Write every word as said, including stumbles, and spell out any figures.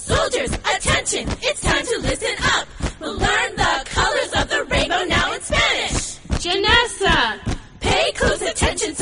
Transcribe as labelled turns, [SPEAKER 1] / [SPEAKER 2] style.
[SPEAKER 1] Soldiers, attention, it's time to listen up. We'll learn the colors of the rainbow now in Spanish.
[SPEAKER 2] Janessa,
[SPEAKER 1] pay close attention